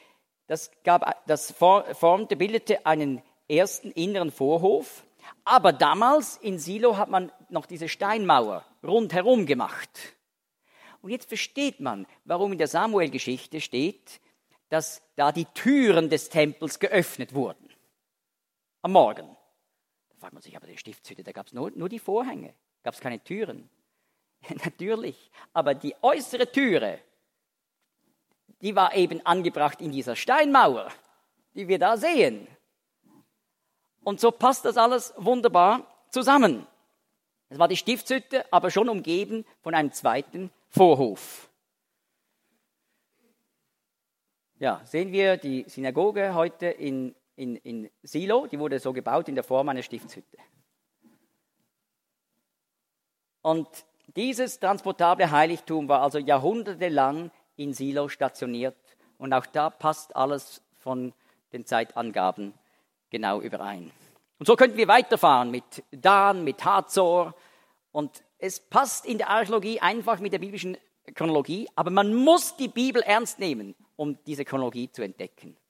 Bildete einen ersten inneren Vorhof. Aber damals in Silo hat man noch diese Steinmauer rundherum gemacht. Und jetzt versteht man, warum in der Samuel-Geschichte steht, dass da die Türen des Tempels geöffnet wurden. Am Morgen. Da fragt man sich, aber die Stiftshütte, da gab es nur die Vorhänge, gab es keine Türen. Natürlich, aber die äußere Türe, die war eben angebracht in dieser Steinmauer, die wir da sehen. Und so passt das alles wunderbar zusammen. Es war die Stiftshütte, aber schon umgeben von einem zweiten Vorhof. Ja, sehen wir die Synagoge heute in Silo, die wurde so gebaut in der Form einer Stiftshütte. Und dieses transportable Heiligtum war also jahrhundertelang in Silo stationiert. Und auch da passt alles von den Zeitangaben genau überein. Und so könnten wir weiterfahren mit Dan, mit Hazor. Und es passt in der Archäologie einfach mit der biblischen Chronologie. Aber man muss die Bibel ernst nehmen, um diese Chronologie zu entdecken.